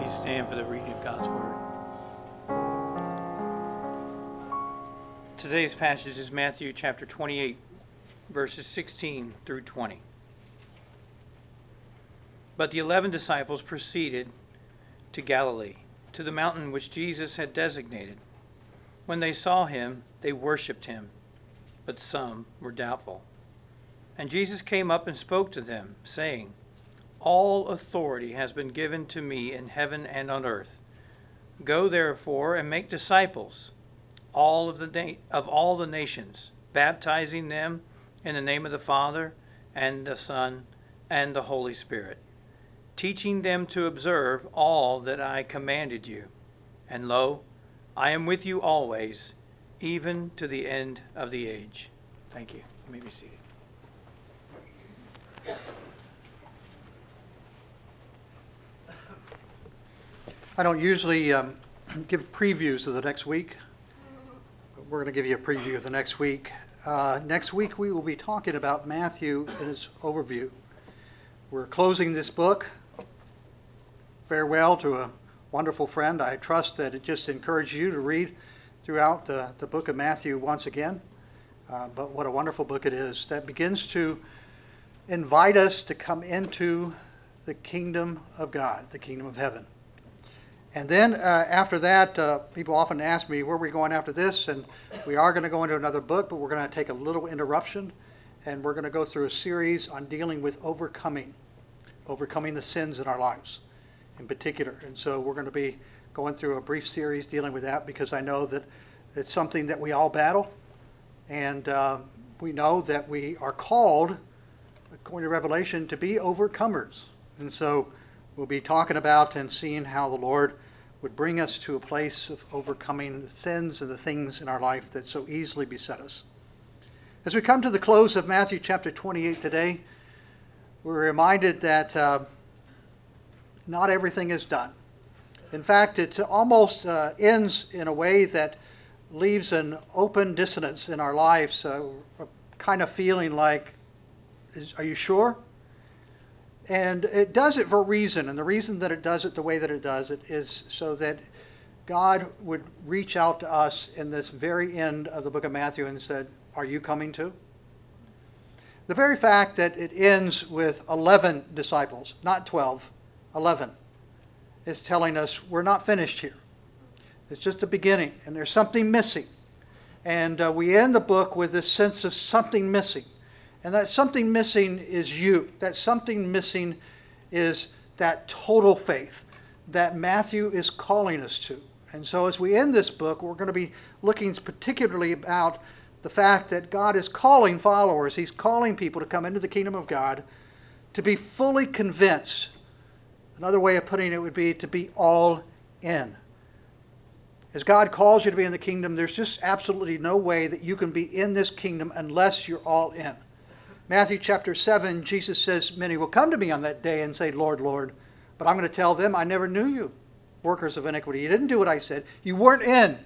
Please stand for the reading of God's Word. Today's passage is Matthew chapter 28, verses 16 through 20. But the 11 disciples proceeded to Galilee, to the mountain which Jesus had designated. When they saw him, they worshipped him, but some were doubtful. And Jesus came up and spoke to them, saying, "All authority has been given to me in heaven and on earth. Go therefore and make disciples of all the nations, baptizing them in the name of the Father and the Son and the Holy Spirit, teaching them to observe all that I commanded you. And lo, I am with you always, even to the end of the age." Thank you. You may be seated. I don't usually give previews of the next week. But we're going to give you a preview of the next week. Next week we will be talking about Matthew and its overview. We're closing this book. Farewell to a wonderful friend. I trust that it just encouraged you to read throughout the book of Matthew once again. But what a wonderful book it is that begins to invite us to come into the kingdom of God, the kingdom of heaven. And then after that, people often ask me, where are we going after this? And we are going to go into another book, but we're going to take a little interruption. And we're going to go through a series on dealing with overcoming the sins in our lives in particular. And so we're going to be going through a brief series dealing with that because I know that it's something that we all battle. And we know that we are called, according to Revelation, to be overcomers. And so we'll be talking about and seeing how the Lord would bring us to a place of overcoming the sins and the things in our life that so easily beset us. As we come to the close of Matthew chapter 28 today, we're reminded that not everything is done. In fact, it almost ends in a way that leaves an open dissonance in our lives, a kind of feeling like, are you sure? And it does it for a reason, and the reason that it does it the way that it does it is so that God would reach out to us in this very end of the book of Matthew and said, are you coming too? The very fact that it ends with 11 disciples, not 12, 11, is telling us we're not finished here. It's just the beginning, and there's something missing. And we end the book with this sense of something missing. And that something missing is you. That something missing is that total faith that Matthew is calling us to. And so as we end this book, we're going to be looking particularly about the fact that God is calling followers. He's calling people to come into the kingdom of God to be fully convinced. Another way of putting it would be to be all in. As God calls you to be in the kingdom, there's just absolutely no way that you can be in this kingdom unless you're all in. Matthew chapter 7, Jesus says, many will come to me on that day and say, Lord, Lord. But I'm going to tell them, I never knew you, workers of iniquity. You didn't do what I said. You weren't in.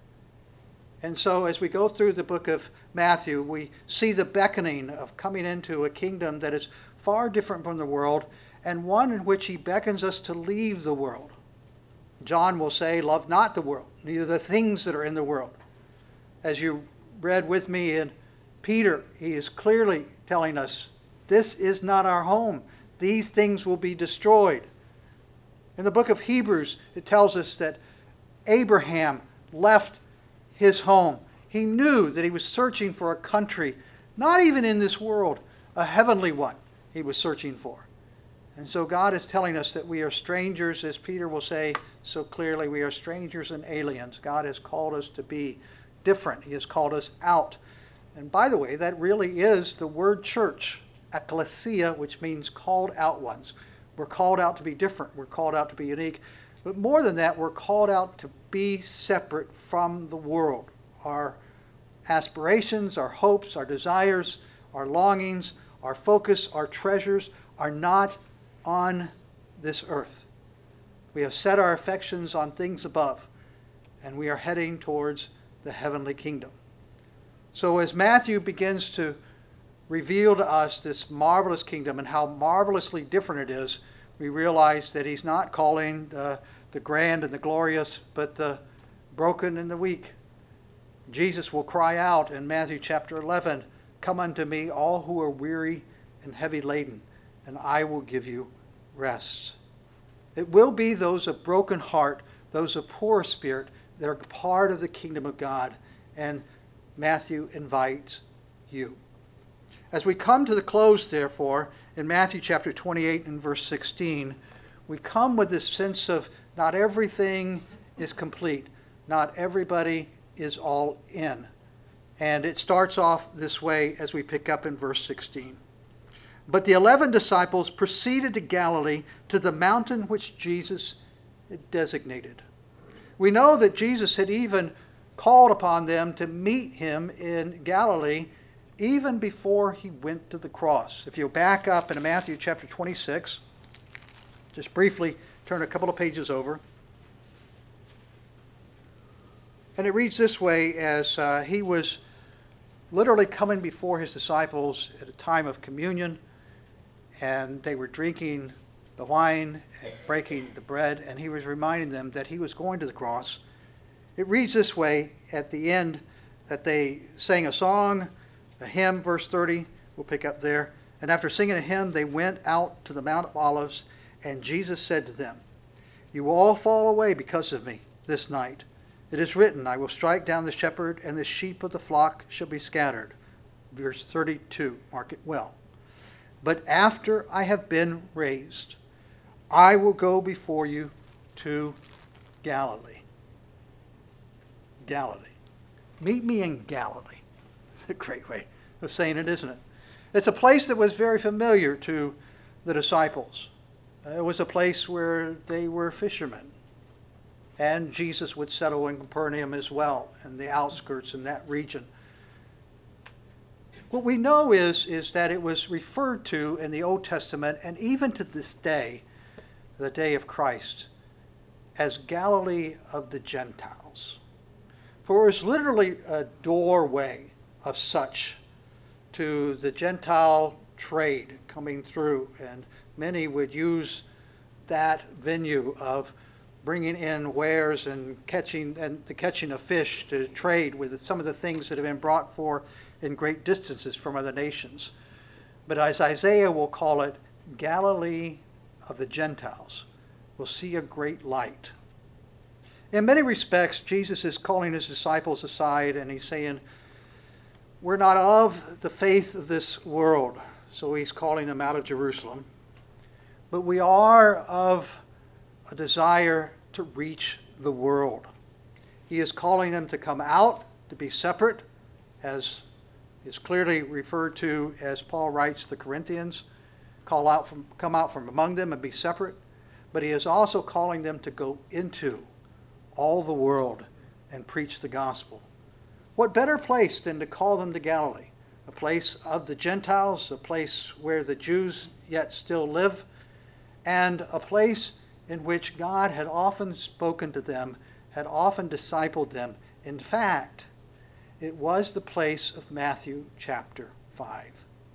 And so as we go through the book of Matthew, we see the beckoning of coming into a kingdom that is far different from the world and one in which he beckons us to leave the world. John will say, love not the world, neither the things that are in the world. As you read with me in Peter, he is clearly telling us, this is not our home. These things will be destroyed. In the book of Hebrews, it tells us that Abraham left his home. He knew that he was searching for a country, not even in this world, a heavenly one he was searching for. And so God is telling us that we are strangers, as Peter will say so clearly, we are strangers and aliens. God has called us to be different. He has called us out. And by the way, that really is the word church, ecclesia, which means called out ones. We're called out to be different. We're called out to be unique. But more than that, we're called out to be separate from the world. Our aspirations, our hopes, our desires, our longings, our focus, our treasures are not on this earth. We have set our affections on things above, and we are heading towards the heavenly kingdom. So as Matthew begins to reveal to us this marvelous kingdom and how marvelously different it is, we realize that he's not calling the grand and the glorious, but the broken and the weak. Jesus will cry out in Matthew chapter 11, "Come unto me, all who are weary and heavy laden, and I will give you rest." It will be those of broken heart, those of poor spirit, that are part of the kingdom of God. And Matthew invites you. As we come to the close, therefore, in Matthew chapter 28 and verse 16, we come with this sense of not everything is complete. Not everybody is all in. And it starts off this way as we pick up in verse 16. "But the 11 disciples proceeded to Galilee, to the mountain which Jesus had designated." We know that Jesus had even called upon them to meet him in Galilee even before he went to the cross. If you'll back up in Matthew chapter 26, just briefly turn a couple of pages over. And it reads this way, as he was literally coming before his disciples at a time of communion, and they were drinking the wine and breaking the bread, and he was reminding them that he was going to the cross. It reads this way at the end, that they sang a song, a hymn, verse 30, we'll pick up there. "And after singing a hymn, they went out to the Mount of Olives, and Jesus said to them, 'You will all fall away because of me this night. It is written, I will strike down the shepherd, and the sheep of the flock shall be scattered.'" Verse 32, mark it well. "But after I have been raised, I will go before you to Galilee." Galilee. Meet me in Galilee. It's a great way of saying it, isn't it? It's a place that was very familiar to the disciples. It was a place where they were fishermen. And Jesus would settle in Capernaum as well, in the outskirts in that region. What we know is that it was referred to in the Old Testament, and even to this day, the day of Christ, as Galilee of the Gentiles. For it was literally a doorway of such to the Gentile trade coming through, and many would use that venue of bringing in wares and the catching of fish to trade with some of the things that have been brought for in great distances from other nations. But as Isaiah will call it, Galilee of the Gentiles will see a great light. In many respects, Jesus is calling his disciples aside, and he's saying, we're not of the faith of this world. So he's calling them out of Jerusalem. But we are of a desire to reach the world. He is calling them to come out, to be separate, as is clearly referred to as Paul writes to the Corinthians, come out from among them and be separate. But he is also calling them to go into all the world and preach the gospel. What better place than to call them to Galilee, a place of the Gentiles, a place where the Jews yet still live, and a place in which God had often spoken to them, had often discipled them. In fact, it was the place of Matthew chapter 5.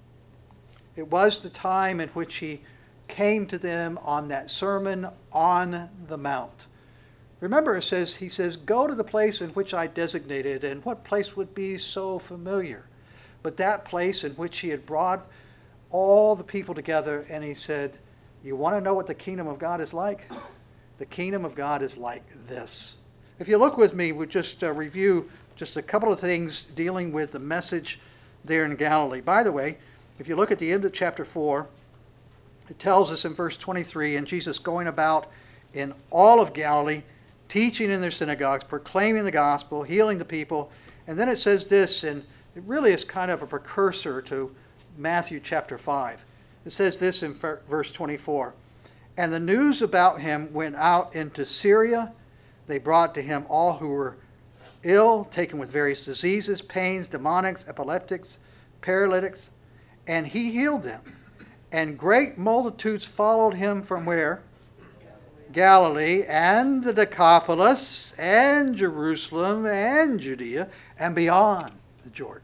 It was the time in which he came to them on that Sermon on the Mount. Remember, he says, go to the place in which I designated, and what place would be so familiar? But that place in which he had brought all the people together, and he said, you want to know what the kingdom of God is like? The kingdom of God is like this. If you look with me, we'll just review just a couple of things dealing with the message there in Galilee. By the way, if you look at the end of chapter 4, it tells us in verse 23, and Jesus going about in all of Galilee, teaching in their synagogues, proclaiming the gospel, healing the people. And then it says this, and it really is kind of a precursor to Matthew chapter 5. It says this in verse 24. And the news about him went out into Syria. They brought to him all who were ill, taken with various diseases, pains, demonics, epileptics, paralytics, and he healed them. And great multitudes followed him from where? Galilee, and the Decapolis, and Jerusalem, and Judea, and beyond the Jordan.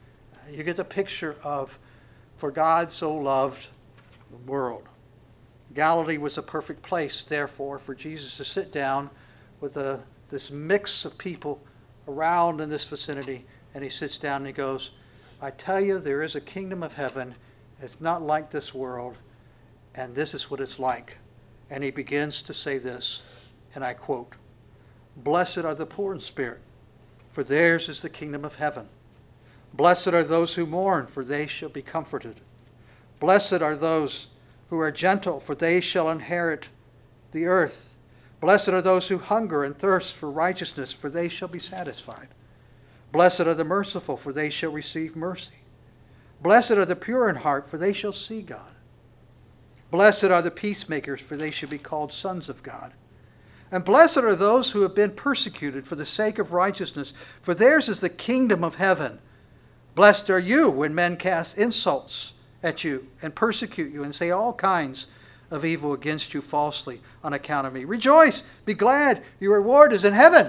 You get the picture of, for God so loved the world. Galilee was a perfect place, therefore, for Jesus to sit down with this mix of people around in this vicinity. And he sits down and he goes, I tell you, there is a kingdom of heaven. It's not like this world. And this is what it's like. And he begins to say this, and I quote, Blessed are the poor in spirit, for theirs is the kingdom of heaven. Blessed are those who mourn, for they shall be comforted. Blessed are those who are gentle, for they shall inherit the earth. Blessed are those who hunger and thirst for righteousness, for they shall be satisfied. Blessed are the merciful, for they shall receive mercy. Blessed are the pure in heart, for they shall see God. Blessed are the peacemakers, for they shall be called sons of God. And blessed are those who have been persecuted for the sake of righteousness, for theirs is the kingdom of heaven. Blessed are you when men cast insults at you and persecute you and say all kinds of evil against you falsely on account of me. Rejoice, be glad, your reward is in heaven.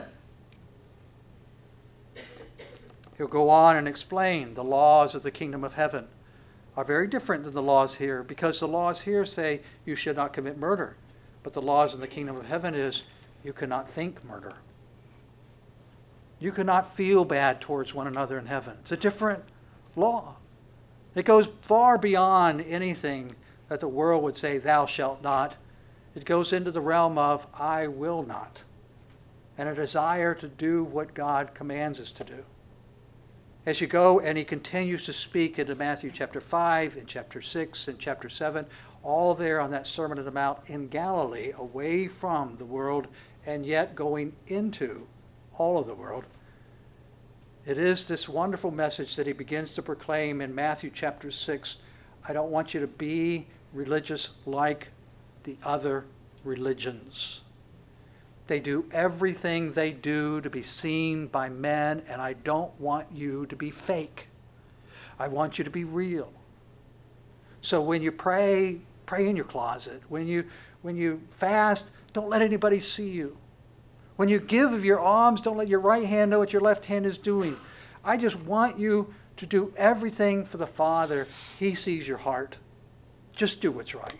He'll go on and explain the laws of the kingdom of heaven are very different than the laws here, because the laws here say you should not commit murder. But the laws in the kingdom of heaven is you cannot think murder. You cannot feel bad towards one another in heaven. It's a different law. It goes far beyond anything that the world would say, thou shalt not. It goes into the realm of, I will not. And a desire to do what God commands us to do. As you go, and he continues to speak into Matthew chapter 5, and chapter 6, and chapter 7, all there on that Sermon on the Mount in Galilee, away from the world, and yet going into all of the world. It is this wonderful message that he begins to proclaim in Matthew chapter 6. I don't want you to be religious like the other religions. They do everything they do to be seen by men, and I don't want you to be fake. I want you to be real. So when you pray, pray in your closet. When you fast, don't let anybody see you. When you give of your alms, don't let your right hand know what your left hand is doing. I just want you to do everything for the Father. He sees your heart. Just do what's right.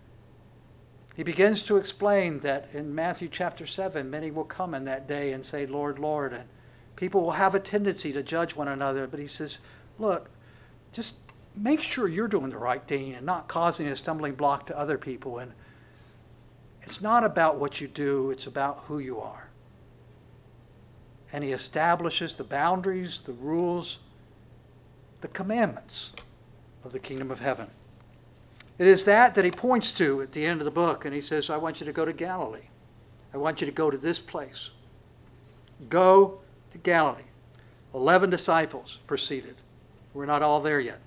He begins to explain that in Matthew chapter 7, many will come in that day and say, Lord, Lord. And people will have a tendency to judge one another. But he says, look, just make sure you're doing the right thing and not causing a stumbling block to other people. And it's not about what you do, it's about who you are. And he establishes the boundaries, the rules, the commandments of the kingdom of heaven. It is that he points to at the end of the book, and he says, I want you to go to Galilee. I want you to go to this place. Go to Galilee. 11 disciples proceeded. We're not all there yet.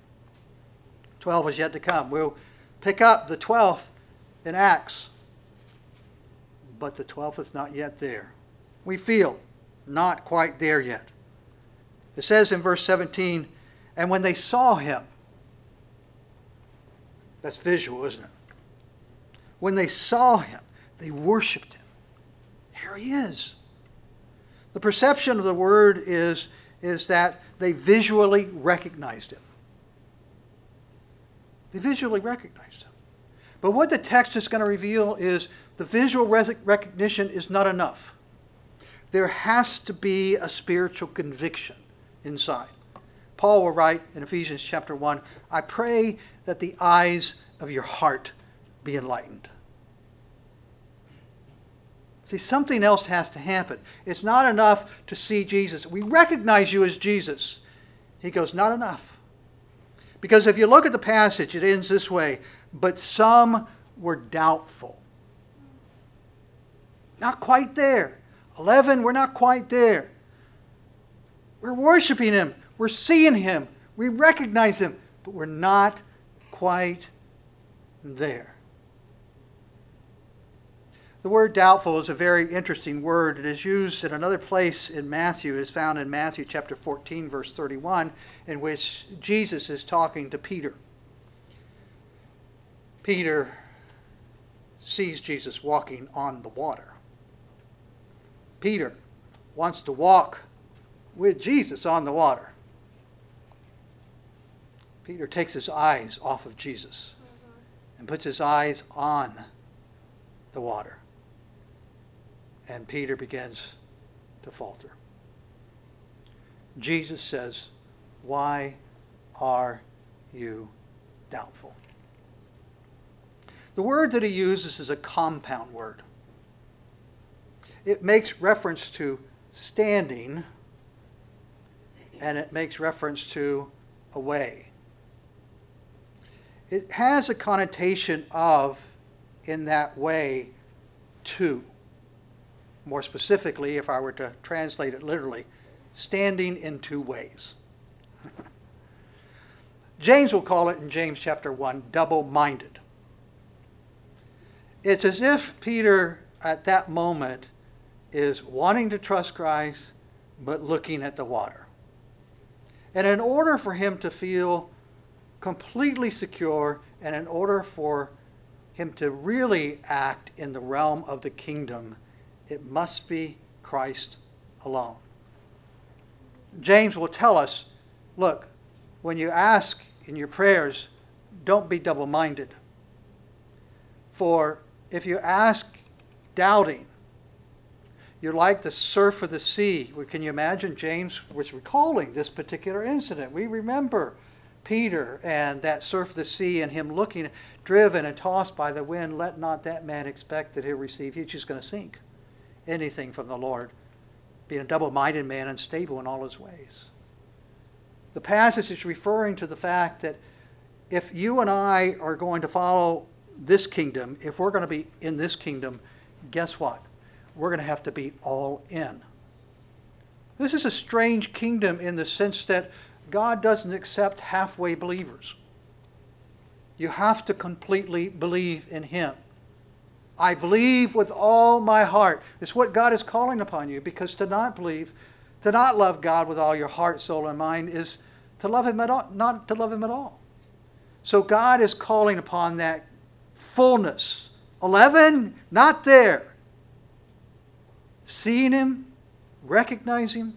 12 is yet to come. We'll pick up the 12th in Acts. But the 12th is not yet there. We feel not quite there yet. It says in verse 17, and when they saw him, that's visual, isn't it? When they saw him, they worshiped him. Here he is. The perception of the word is that they visually recognized him. They visually recognized him. But what the text is going to reveal is the visual recognition is not enough. There has to be a spiritual conviction inside. Paul will write in Ephesians chapter 1, I pray that the eyes of your heart be enlightened. See, something else has to happen. It's not enough to see Jesus. We recognize you as Jesus. He goes, not enough. Because if you look at the passage, it ends this way, but some were doubtful. Not quite there. 11, we're not quite there. We're worshiping him. We're seeing him. We recognize him. But we're not quite there. The word doubtful is a very interesting word. It is used in another place in Matthew. It is found in Matthew chapter 14, verse 31, in which Jesus is talking to Peter. Peter sees Jesus walking on the water. Peter wants to walk with Jesus on the water. Peter takes his eyes off of Jesus and puts his eyes on the water. And Peter begins to falter. Jesus says, "Why are you doubtful?" The word that he uses is a compound word. It makes reference to standing, and it makes reference to a way. It has a connotation of, in that way, to. More specifically, if I were to translate it literally, standing in two ways. James will call it in James chapter 1, double-minded. It's as if Peter at that moment is wanting to trust Christ, but looking at the water. And in order for him to feel completely secure, and in order for him to really act in the realm of the kingdom, it must be Christ alone. James will tell us, look, when you ask in your prayers, don't be double-minded. For if you ask doubting, you're like the surf of the sea. Can you imagine? James was recalling this particular incident. We remember Peter and that surf of the sea and him looking, driven and tossed by the wind. Let not that man expect that he'll receive. He's just going to sink. Anything from the Lord. Being a double-minded man, unstable in all his ways. The passage is referring to the fact that if you and I are going to follow this kingdom, if we're going to be in this kingdom, guess what? We're going to have to be all in. This is a strange kingdom in the sense that God doesn't accept halfway believers. You have to completely believe in him. I believe with all my heart. It's what God is calling upon you, because to not believe, to not love God with all your heart, soul, and mind is to love him at all, not to love him at all. So God is calling upon that fullness. 11, not there. Seeing him, recognize him,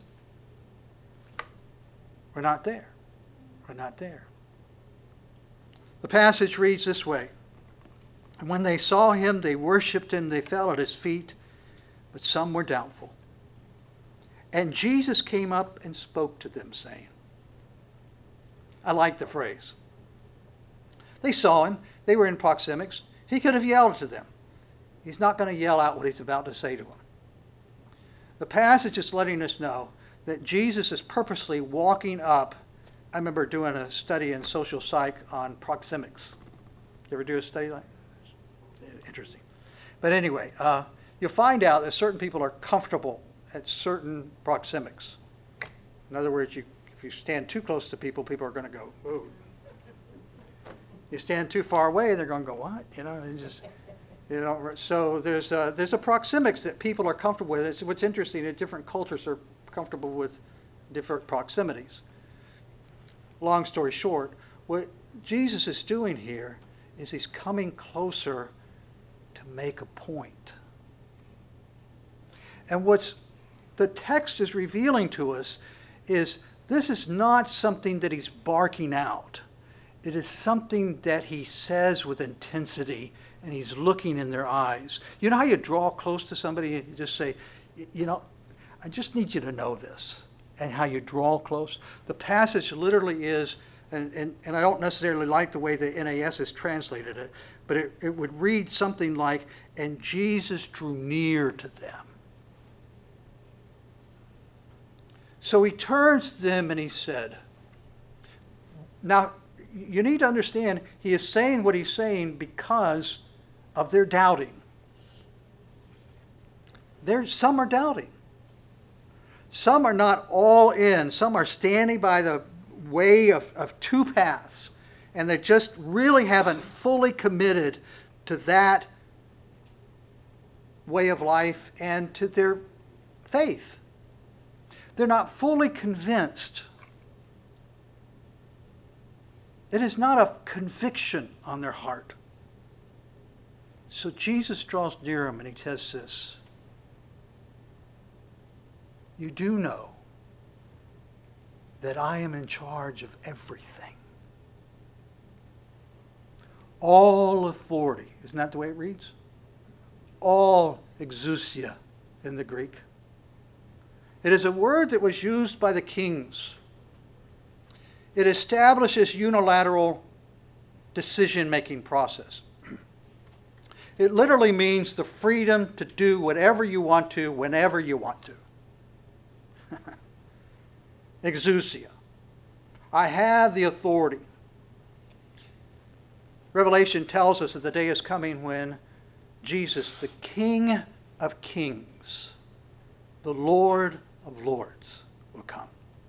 we're not there. We're not there. The passage reads this way. And when they saw him, they worshipped him, they fell at his feet, but some were doubtful. And Jesus came up and spoke to them, saying, I like the phrase. They saw him. They were in proxemics. He could have yelled to them. He's not going to yell out what he's about to say to them. The passage is letting us know that Jesus is purposely walking up. I remember doing a study in social psych on proxemics. You ever do a study like that? Interesting. But anyway, you'll find out that certain people are comfortable at certain proxemics. In other words, if you stand too close to people, people are going to go, ooh. You stand too far away, they're going to go, what? And just, so there's a proxemics that people are comfortable with. It's what's interesting is different cultures are comfortable with different proximities. Long story short, what Jesus is doing here is he's coming closer to make a point. And what's the text is revealing to us is this is not something that he's barking out. It is something that he says with intensity, and he's looking in their eyes. You know how you draw close to somebody and you just say, I just need you to know this, and how you draw close? The passage literally is, and I don't necessarily like the way the NAS has translated it, but it would read something like, and Jesus drew near to them. So he turns to them and he said, now, you need to understand, he is saying what he's saying because of their doubting. Some are doubting. Some are not all in. Some are standing by the way of two paths. And they just really haven't fully committed to that way of life and to their faith. They're not fully convinced. It is not a conviction on their heart. So Jesus draws near them and he says this. You do know that I am in charge of everything. all authority. Isn't that the way it reads? All exousia in the Greek. It is a word that was used by the kings. It establishes unilateral decision-making process. It literally means the freedom to do whatever you want to, whenever you want to. Exousia. I have the authority. Revelation tells us that the day is coming when Jesus, the King of Kings, the Lord of Lords, will come.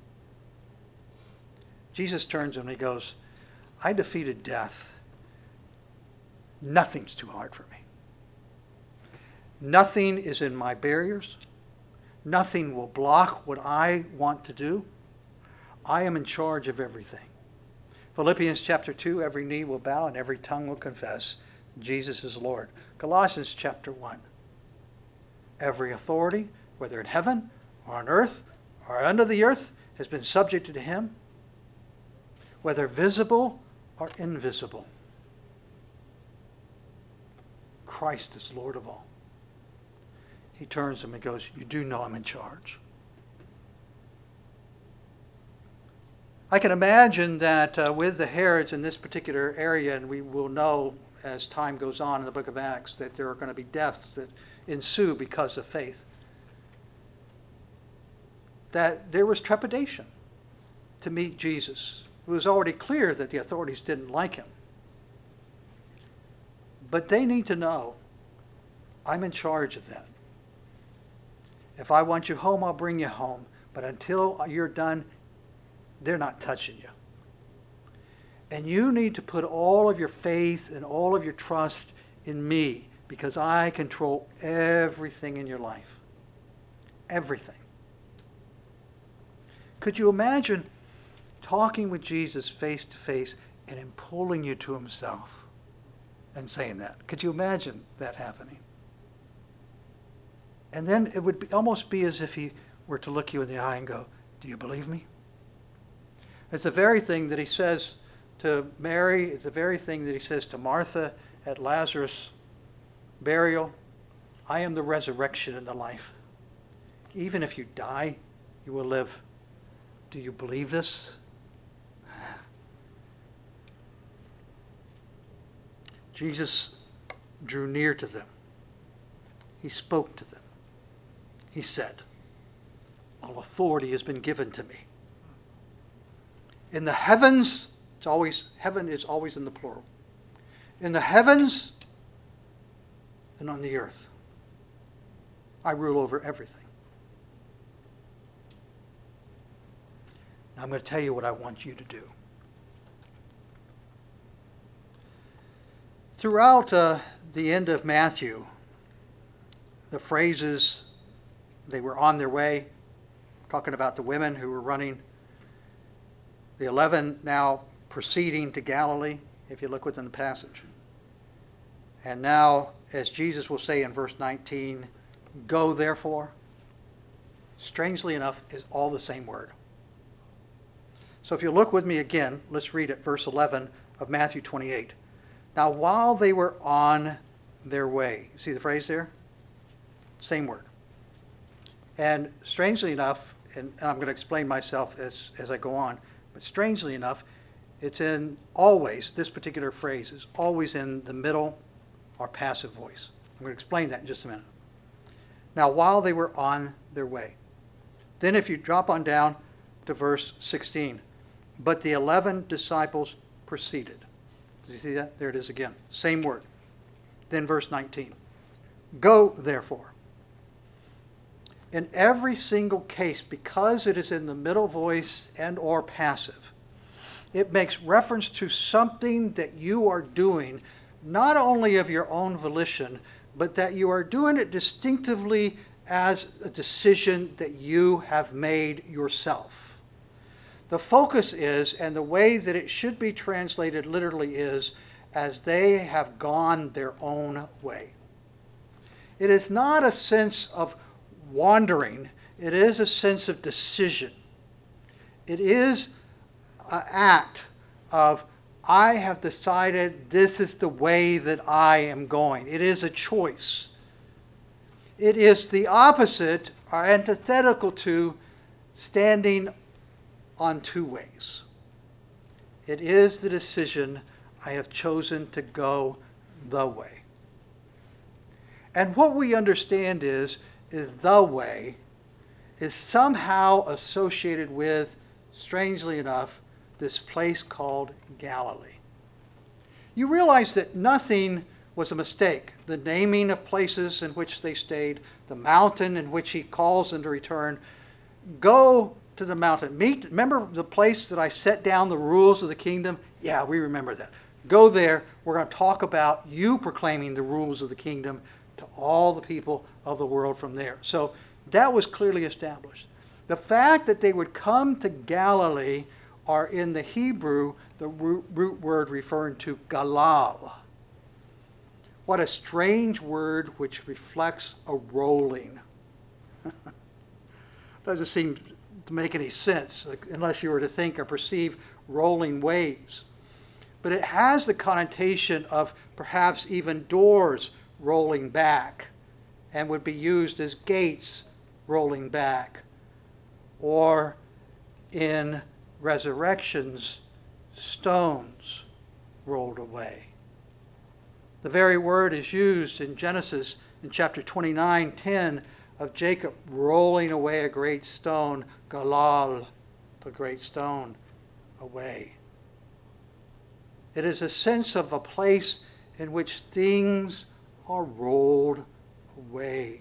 Jesus turns to him and he goes, I defeated death. Nothing's too hard for me. Nothing is in my barriers. Nothing will block what I want to do. I am in charge of everything. Philippians chapter 2, every knee will bow and every tongue will confess Jesus is Lord. Colossians chapter 1, every authority, whether in heaven or on earth or under the earth, has been subjected to him, whether visible or invisible. Christ is Lord of all. He turns to him and goes, you do know I'm in charge. I can imagine that with the Herods in this particular area, and we will know as time goes on in the book of Acts, that there are going to be deaths that ensue because of faith, that there was trepidation to meet Jesus. It was already clear that the authorities didn't like him. But they need to know, I'm in charge of that. If I want you home, I'll bring you home. But until you're done, they're not touching you. And you need to put all of your faith and all of your trust in me, because I control everything in your life. Everything. Could you imagine talking with Jesus face to face and him pulling you to himself and saying that? Could you imagine that happening? And then it would almost be as if he were to look you in the eye and go, do you believe me? It's the very thing that he says to Mary. It's the very thing that he says to Martha at Lazarus' burial. I am the resurrection and the life. Even if you die, you will live. Do you believe this? Jesus drew near to them. He spoke to them. He said, all authority has been given to me. In the heavens, heaven is always in the plural. In the heavens and on the earth, I rule over everything. Now I'm going to tell you what I want you to do. Throughout the end of Matthew, the phrases, they were on their way, talking about the women who were running, the 11 now proceeding to Galilee, if you look within the passage. And now, as Jesus will say in verse 19, go therefore, strangely enough, is all the same word. So if you look with me again, let's read at verse 11 of Matthew 28. Now while they were on their way, see the phrase there? Same word. And strangely enough, and I'm going to explain myself as I go on, but strangely enough, it's in always, this particular phrase is always in the middle or passive voice. I'm going to explain that in just a minute. Now, while they were on their way. Then if you drop on down to verse 16, but the 11 disciples proceeded. Did you see that? There it is again. Same word. Then verse 19. Go, therefore. In every single case, because it is in the middle voice and or passive, it makes reference to something that you are doing, not only of your own volition, but that you are doing it distinctively as a decision that you have made yourself. The focus is, and the way that it should be translated literally is, as they have gone their own way. It is not a sense of wandering. It is a sense of decision. It is an act of, I have decided this is the way that I am going. It is a choice. It is the opposite or antithetical to standing on two ways. It is the decision, I have chosen to go the way. And what we understand is the way is somehow associated with, strangely enough, this place called Galilee. You realize that nothing was a mistake. The naming of places in which they stayed, the mountain in which he calls them to return. Go to the mountain. Remember the place that I set down the rules of the kingdom? Yeah, we remember that. Go there. We're going to talk about you proclaiming the rules of the kingdom to all the people of the world from there. So that was clearly established. The fact that they would come to Galilee are in the Hebrew, the root word referring to Galal. What a strange word which reflects a rolling. Doesn't seem to make any sense unless you were to think or perceive rolling waves. But it has the connotation of perhaps even doors rolling back and would be used as gates rolling back, or in resurrections, stones rolled away. The very word is used in Genesis in chapter 29:10 of Jacob rolling away a great stone, Galal, the great stone, away. It is a sense of a place in which things are rolled away.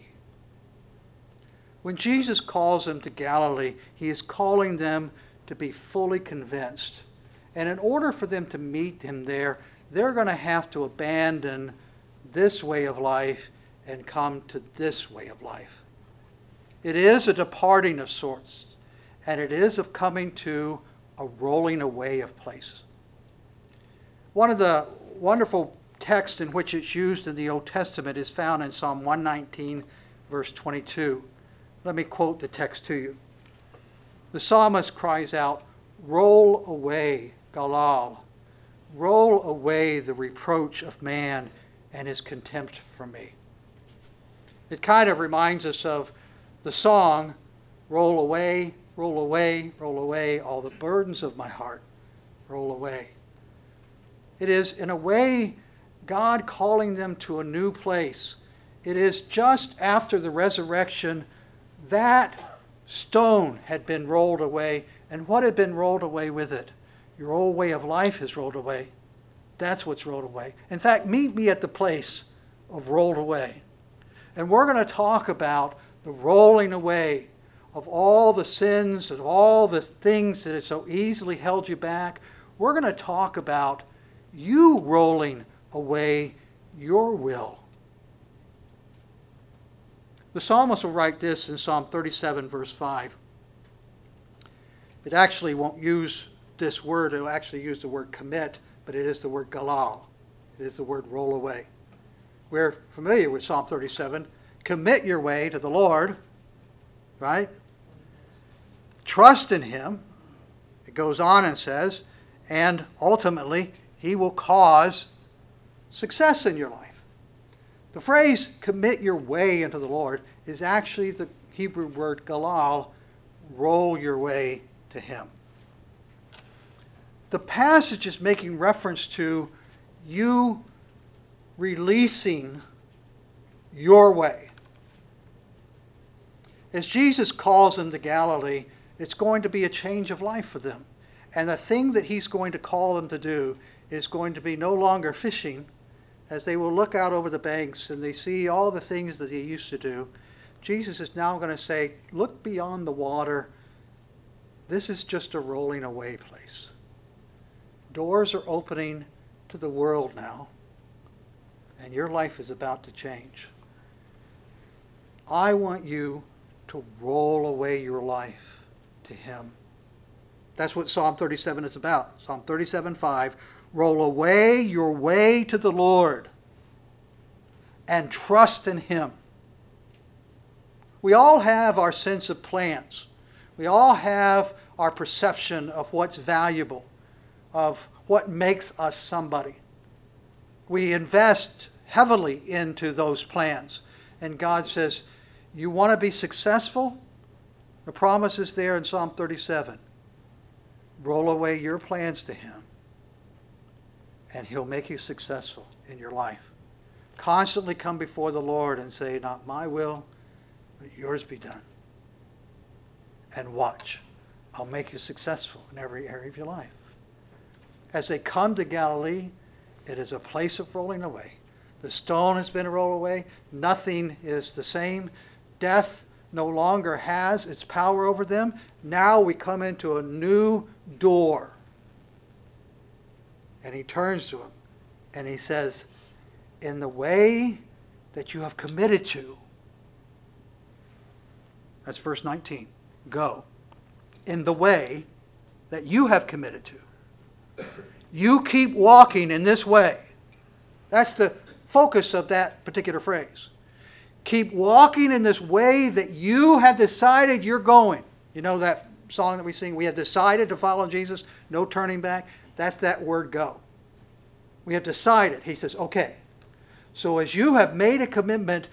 When Jesus calls them to Galilee, he is calling them to be fully convinced. And in order for them to meet him there, they're going to have to abandon this way of life and come to this way of life. It is a departing of sorts, and it is of coming to a rolling away of places. One of the wonderful texts in which it's used in the Old Testament is found in Psalm 119, verse 22. Let me quote the text to you. The psalmist cries out, "Roll away, Galal. Roll away the reproach of man and his contempt for me." It kind of reminds us of the song, "Roll away, roll away, roll away, all the burdens of my heart, roll away." It is, in a way, God calling them to a new place. It is just after the resurrection that stone had been rolled away. And what had been rolled away with it? Your old way of life is rolled away. That's what's rolled away. In fact, meet me at the place of rolled away. And we're going to talk about the rolling away of all the sins and all the things that have so easily held you back. We're going to talk about you rolling away your will. The psalmist will write this in Psalm 37, verse 5. It actually won't use this word. It will actually use the word commit, but it is the word galal. It is the word roll away. We're familiar with Psalm 37. Commit your way to the Lord, right? Trust in him. It goes on and says, and ultimately, he will cause success in your life. The phrase, commit your way into the Lord, is actually the Hebrew word galal, roll your way to him. The passage is making reference to you releasing your way. As Jesus calls them to Galilee, it's going to be a change of life for them. And the thing that he's going to call them to do is going to be no longer fishing, as they will look out over the banks and they see all the things that they used to do. Jesus is now going to say, look beyond the water. This is just a rolling away place. Doors are opening to the world now, and your life is about to change. I want you to roll away your life to him. That's what Psalm 37 is about. Psalm 37:5. Roll away your way to the Lord and trust in him. We all have our sense of plans. We all have our perception of what's valuable, of what makes us somebody. We invest heavily into those plans. And God says, you want to be successful? The promise is there in Psalm 37. Roll away your plans to Him, and He'll make you successful in your life. Constantly come before the Lord and say, not my will, but yours be done. And watch. I'll make you successful in every area of your life. As they come to Galilee, it is a place of rolling away. The stone has been rolled away. Nothing is the same. Death no longer has its power over them. Now we come into a new door. And He turns to him and He says, in the way that you have committed to, that's verse 19, go. In the way that you have committed to. You keep walking in this way. That's the focus of that particular phrase. Keep walking in this way that you have decided you're going. You know that song that we sing, we have decided to follow Jesus, no turning back? That's that word go. We have decided. He says, okay. So as you have made a commitment,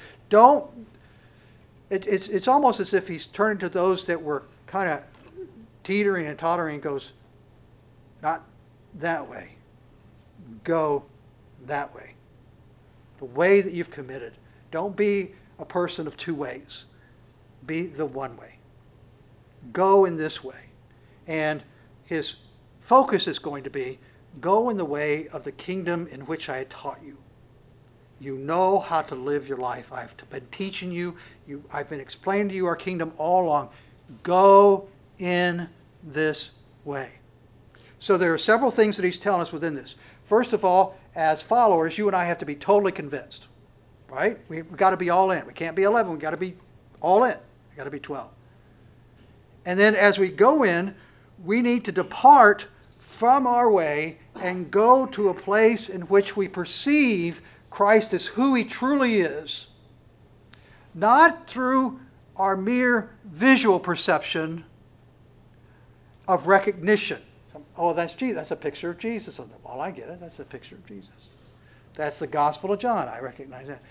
it's almost as if He's turning to those that were kind of teetering and tottering and goes, not that way. Go that way. The way that you've committed. Don't be a person of two ways. Be the one way. Go in this way. And His focus is going to be, go in the way of the kingdom in which I had taught you. You know how to live your life. I've been teaching you. I've been explaining to you our kingdom all along. Go in this way. So there are several things that He's telling us within this. First of all, as followers, you and I have to be totally convinced. Right? We've got to be all in. We can't be 11. We've got to be all in. We've got to be 12. And then as we go in, we need to depart from our way and go to a place in which we perceive Christ as who He truly is. Not through our mere visual perception of recognition. Oh, that's Jesus. That's a picture of Jesus on the wall. I get it. That's a picture of Jesus. That's the Gospel of John. I recognize that.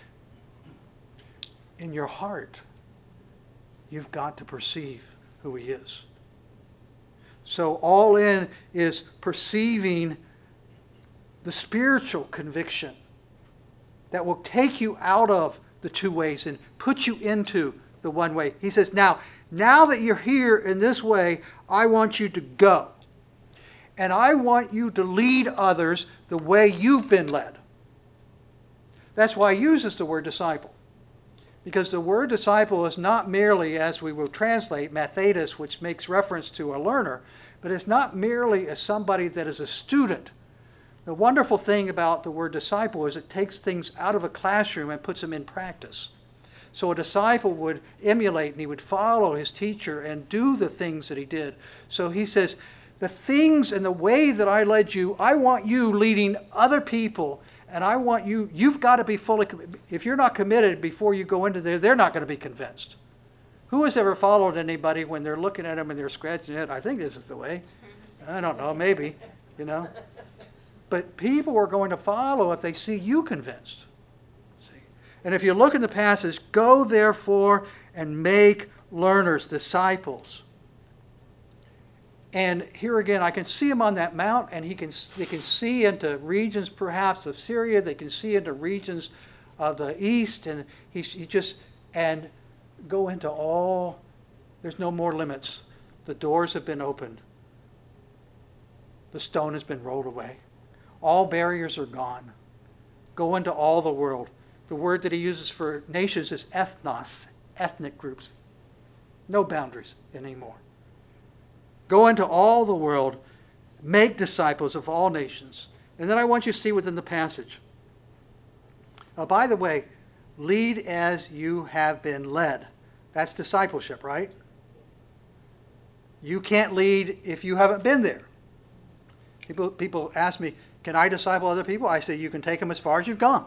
In your heart, you've got to perceive who He is. So all in is perceiving the spiritual conviction that will take you out of the two ways and put you into the one way. He says, now that you're here in this way, I want you to go. And I want you to lead others the way you've been led. That's why He uses the word disciple. Because the word disciple is not merely, as we will translate, mathetes, which makes reference to a learner, but it's not merely as somebody that is a student. The wonderful thing about the word disciple is it takes things out of a classroom and puts them in practice. So a disciple would emulate and he would follow his teacher and do the things that he did. So he says, the things and the way that I led you, I want you leading other people. And I want you've got to be fully committed. If you're not committed before you go into there, they're not going to be convinced. Who has ever followed anybody when they're looking at them and they're scratching their head? I think this is the way. I don't know, maybe, But people are going to follow if they see you convinced. See? And if you look in the passage, go therefore and make learners, disciples. And here again, I can see him on that mount, and they can see into regions perhaps of Syria. They can see into regions of the east, and and go into all. There's no more limits. The doors have been opened. The stone has been rolled away. All barriers are gone. Go into all the world. The word that he uses for nations is ethnos, ethnic groups. No boundaries anymore. Go into all the world, make disciples of all nations. And then I want you to see within the passage. By the way, lead as you have been led. That's discipleship, right? You can't lead if you haven't been there. People ask me, can I disciple other people? I say, you can take them as far as you've gone.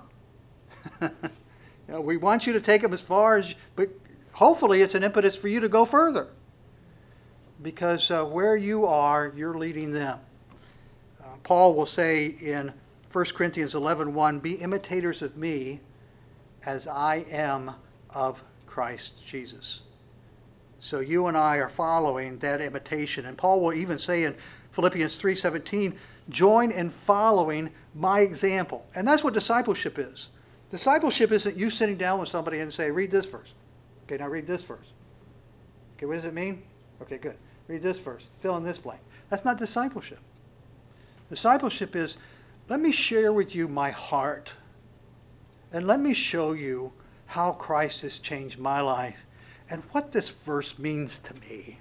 We want you to take them as far as, but hopefully it's an impetus for you to go further. Because where you are, you're leading them. Paul will say in 1 Corinthians 11:1, be imitators of me as I am of Christ Jesus. So you and I are following that imitation. And Paul will even say in Philippians 3:17, join in following my example. And that's what discipleship is. Discipleship isn't you sitting down with somebody and say, read this verse. Okay, now read this verse. Okay, what does it mean? Okay, good. Read this verse. Fill in this blank. That's not discipleship. Discipleship is, let me share with you my heart. And let me show you how Christ has changed my life and what this verse means to me.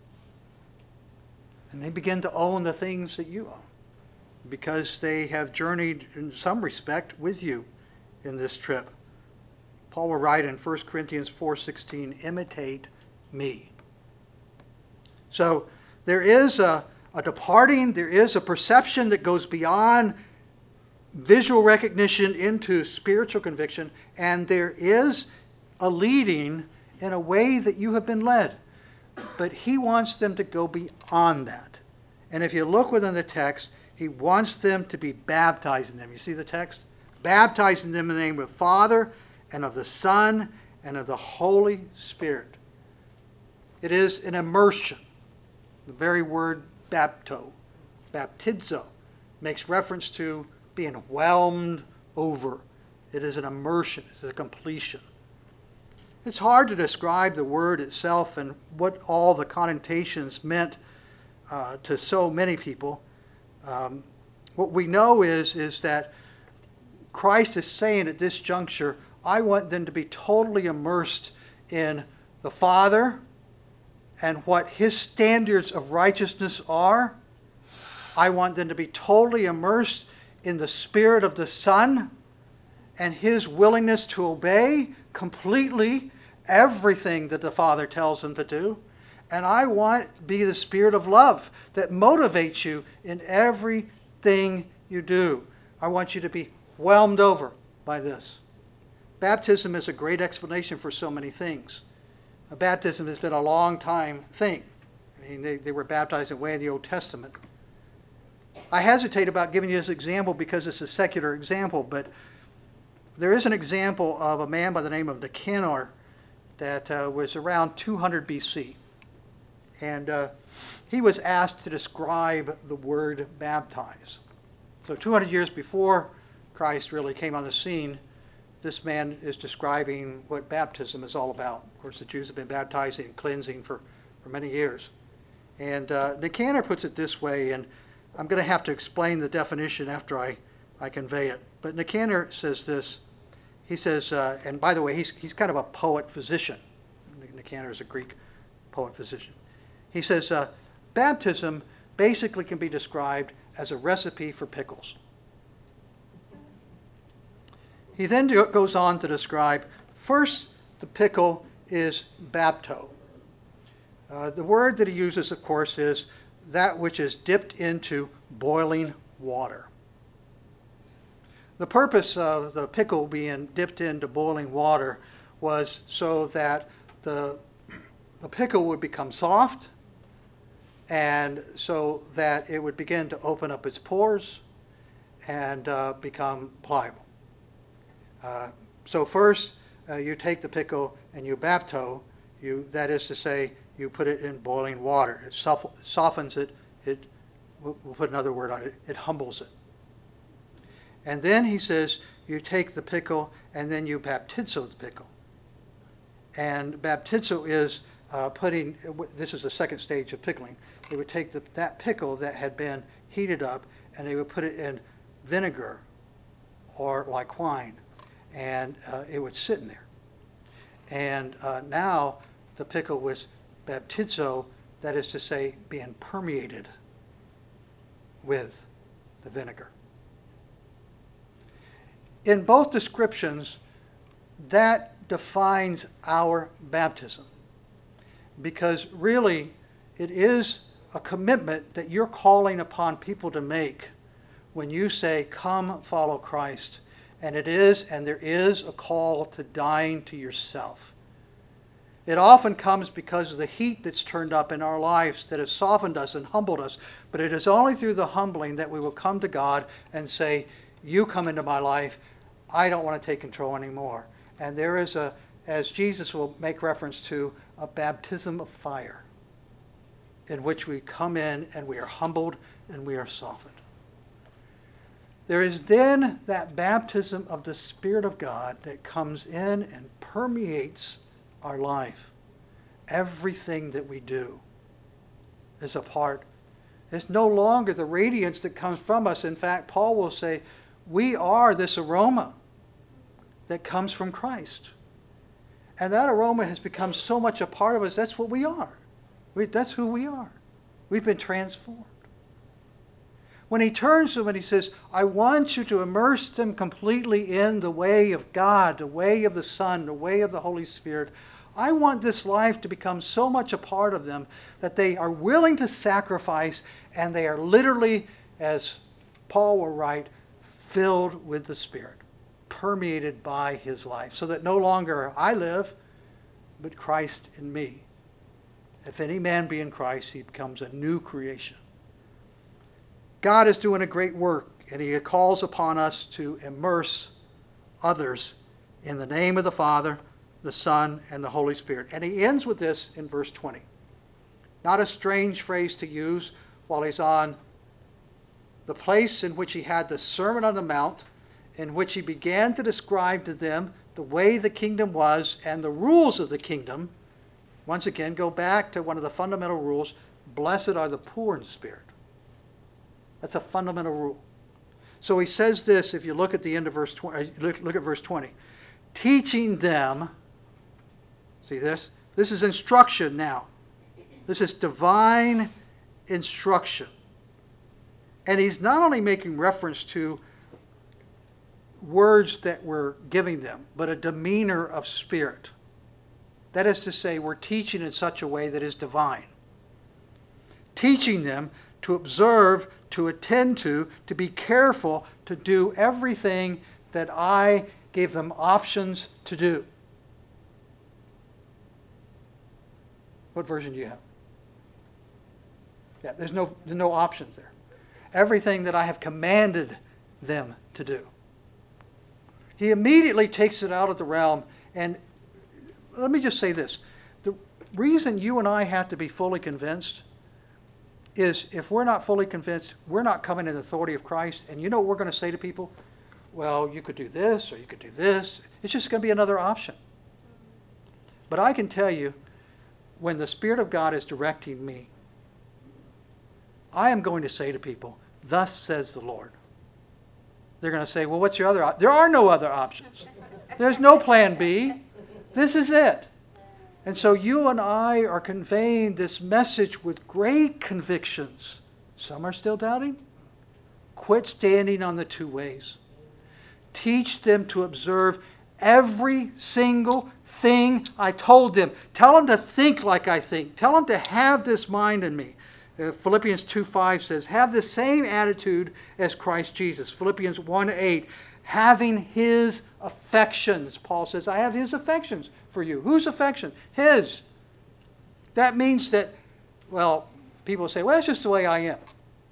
And they begin to own the things that you own because they have journeyed in some respect with you in this trip. Paul will write in 1 Corinthians 4:16, imitate me. So there is a departing, there is a perception that goes beyond visual recognition into spiritual conviction, and there is a leading in a way that you have been led. But he wants them to go beyond that. And if you look within the text, he wants them to be baptizing them. You see the text? Baptizing them in the name of the Father and of the Son and of the Holy Spirit. It is an immersion. The very word baptizo, makes reference to being whelmed over. It is an immersion. It's a completion. It's hard to describe the word itself and what all the connotations meant to so many people. What we know is that Christ is saying at this juncture, I want them to be totally immersed in the Father and what his standards of righteousness are. I want them to be totally immersed in the Spirit of the Son and his willingness to obey completely everything that the Father tells them to do. And I want to be the Spirit of love that motivates you in everything you do. I want you to be whelmed over by this. Baptism is a great explanation for so many things. Baptism has been a long time thing. I mean, they were baptized in the way of the Old Testament. I hesitate about giving you this example because it's a secular example, but there is an example of a man by the name of Nicanor that was around 200 BC. And he was asked to describe the word baptize. So 200 years before Christ really came on the scene, this man is describing what baptism is all about. Of course, the Jews have been baptizing and cleansing for many years. And Nicanor puts it this way, and I'm going to have to explain the definition after I convey it. But Nicanor says this. He says, and by the way, he's kind of a poet-physician. Nicanor is a Greek poet-physician. He says, baptism basically can be described as a recipe for pickles. He then goes on to describe, first, the pickle is bapto. The word that he uses, of course, is that which is dipped into boiling water. The purpose of the pickle being dipped into boiling water was so that the pickle would become soft and so that it would begin to open up its pores and become pliable. So first, you take the pickle and you bapto, that is to say, you put it in boiling water. It softens it. We'll put another word on it. It humbles it. And then he says, you take the pickle and then you baptizo the pickle. And baptizo is putting, this is the second stage of pickling. They would take that pickle that had been heated up and they would put it in vinegar or like wine. And it would sit in there. And now the pickle was baptizo, that is to say, being permeated with the vinegar. In both descriptions, that defines our baptism. Because really, it is a commitment that you're calling upon people to make when you say, come follow Christ. And it is, and there is a call to dying to yourself. It often comes because of the heat that's turned up in our lives that has softened us and humbled us. But it is only through the humbling that we will come to God and say, you come into my life. I don't want to take control anymore. And there is as Jesus will make reference to, a baptism of fire in which we come in and we are humbled and we are softened. There is then that baptism of the Spirit of God that comes in and permeates our life. Everything that we do is a part. It's no longer the radiance that comes from us. In fact, Paul will say, we are this aroma that comes from Christ. And that aroma has become so much a part of us. That's what we are. That's who we are. We've been transformed. When he turns to them and he says, I want you to immerse them completely in the way of God, the way of the Son, the way of the Holy Spirit. I want this life to become so much a part of them that they are willing to sacrifice, and they are literally, as Paul will write, filled with the Spirit, permeated by his life, so that no longer I live, but Christ in me. If any man be in Christ, he becomes a new creation. God is doing a great work, and he calls upon us to immerse others in the name of the Father, the Son, and the Holy Spirit. And he ends with this in verse 20. Not a strange phrase to use while he's on the place in which he had the Sermon on the Mount, in which he began to describe to them the way the kingdom was and the rules of the kingdom. Once again, go back to one of the fundamental rules. Blessed are the poor in spirit. That's a fundamental rule. So he says this, if you look at the end of verse 20, look at verse 20. Teaching them, see this? This is instruction now. This is divine instruction. And he's not only making reference to words that we're giving them, but a demeanor of spirit. That is to say, we're teaching in such a way that is divine. Teaching them to observe, to attend to be careful, to do everything that I gave them options to do. What version do you have? Yeah, there's no options there. Everything that I have commanded them to do. He immediately takes it out of the realm. And let me just say this. The reason you and I have to be fully convinced is if we're not fully convinced, we're not coming in the authority of Christ. And you know what we're going to say to people? Well, you could do this or you could do this. It's just going to be another option. But I can tell you, when the Spirit of God is directing me, I am going to say to people, thus says the Lord. They're going to say, well, what's your other option? There are no other options. There's no plan B. This is it. And so you and I are conveying this message with great convictions. Some are still doubting. Quit standing on the two ways. Teach them to observe every single thing I told them. Tell them to think like I think. Tell them to have this mind in me. Philippians 2:5 says, have the same attitude as Christ Jesus. Philippians 1:8, having his affections. Paul says, I have his affections for you. Whose affection? His. That means that, well, people say, well, that's just the way I am.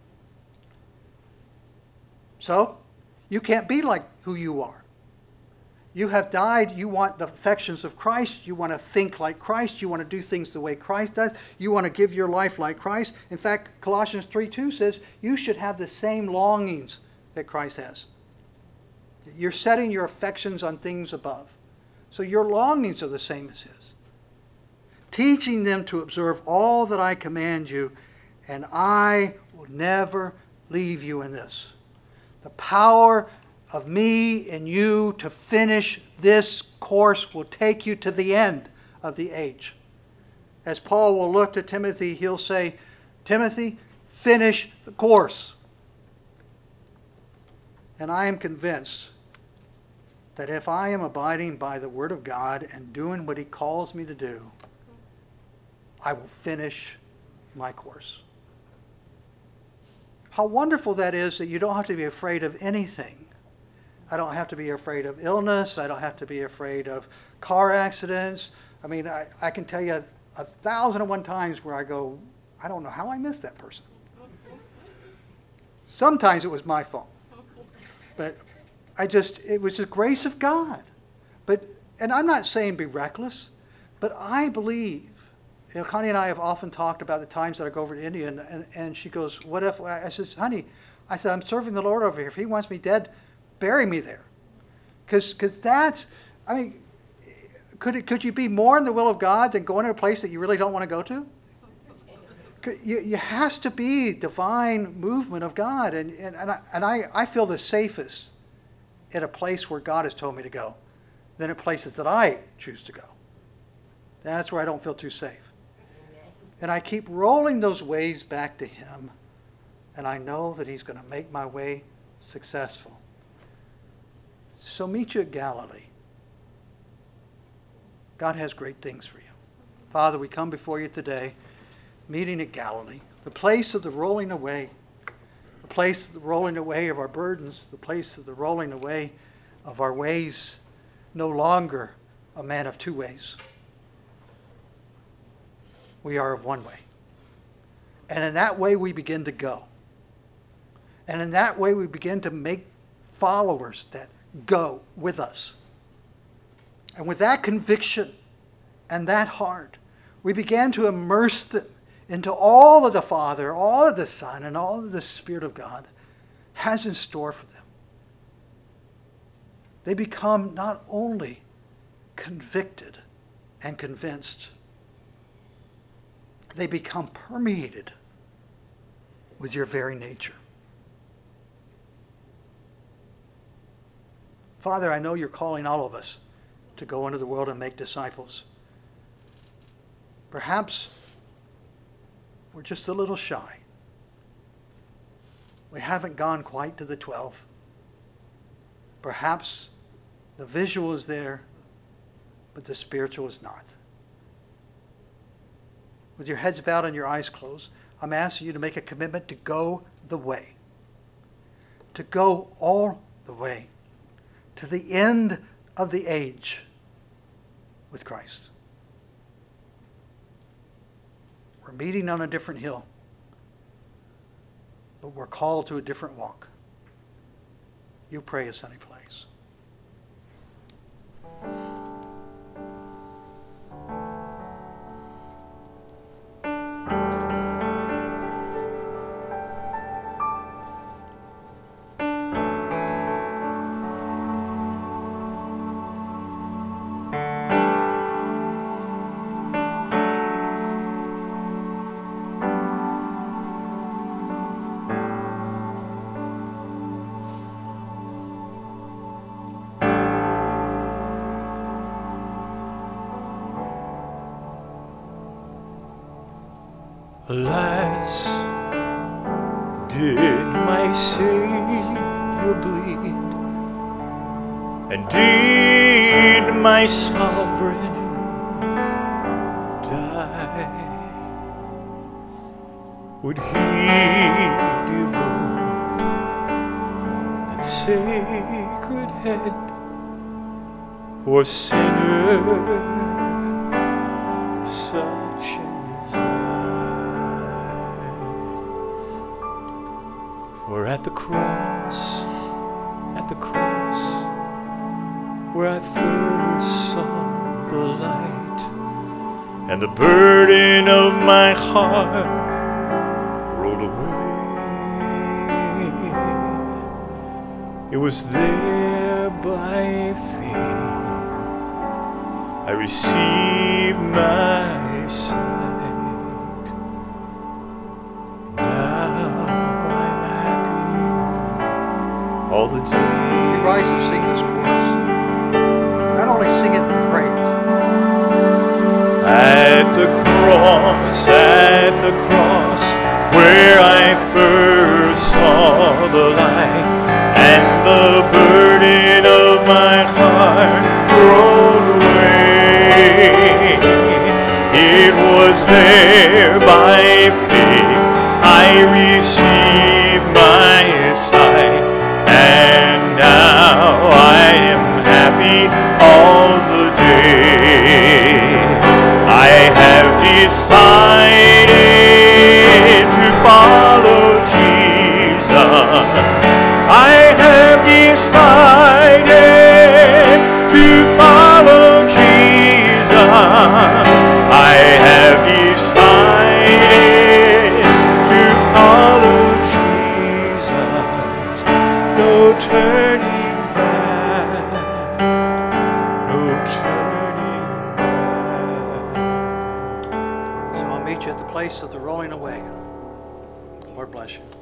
So, you can't be like who you are. You have died. You want the affections of Christ. You want to think like Christ. You want to do things the way Christ does. You want to give your life like Christ. In fact, Colossians 3:2 says you should have the same longings that Christ has. You're setting your affections on things above. So your longings are the same as his. Teaching them to observe all that I command you, and I will never leave you in this. The power of me and you to finish this course will take you to the end of the age. As Paul will look to Timothy, he'll say, Timothy, finish the course. And I am convinced that if I am abiding by the Word of God and doing what he calls me to do, I will finish my course. How wonderful that is that you don't have to be afraid of anything. I don't have to be afraid of illness. I don't have to be afraid of car accidents, I mean, I can tell you 1,001 times where I go, I don't know how I missed that person. Sometimes it was my fault. But it was the grace of God. And I'm not saying be reckless, but I believe, Connie and I have often talked about the times that I go over to India, and she goes, what if, I said, honey, I'm serving the Lord over here. If he wants me dead, bury me there. Because that's, I mean, could you be more in the will of God than going to a place that you really don't want to go to? You has to be divine movement of God. And I feel the safest at a place where God has told me to go than at places that I choose to go. That's where I don't feel too safe. And I keep rolling those ways back to him, and I know that he's going to make my way successful. So meet you at Galilee. God has great things for you. Father, we come before you today, meeting at Galilee, the place of the rolling away, the place of the rolling away of our burdens, the place of the rolling away of our ways, no longer a man of two ways. We are of one way. And in that way we begin to go. And in that way we begin to make followers that go with us. And with that conviction and that heart, we began to immerse them into all of the Father, all of the Son, and all of the Spirit of God has in store for them. They become not only convicted and convinced, they become permeated with your very nature. Father, I know you're calling all of us to go into the world and make disciples. Perhaps we're just a little shy. We haven't gone quite to the 12. Perhaps the visual is there, but the spiritual is not. With your heads bowed and your eyes closed, I'm asking you to make a commitment to go the way. To go all the way. To the end of the age with Christ. We're meeting on a different hill, but we're called to a different walk. You pray a sunny place. Alas, did my Savior bleed, and did my Sovereign die? Would he devote that sacred head for sinners such as I? For at the cross, where I first saw the light, and the burden of my heart rolled away, it was there by faith I received my sight. All the day. You rise and sing this chorus. Not only sing it, but pray it. At the cross, where I first saw the light, and the burden of my heart rolled away. It was there by faith I received my sight. And now I am happy all the day. decided to follow Jesus. I have decided to follow Jesus. I have decided to follow Jesus. No turning back. No turning back. So I'll meet you at the place of the rolling away. Lord bless you.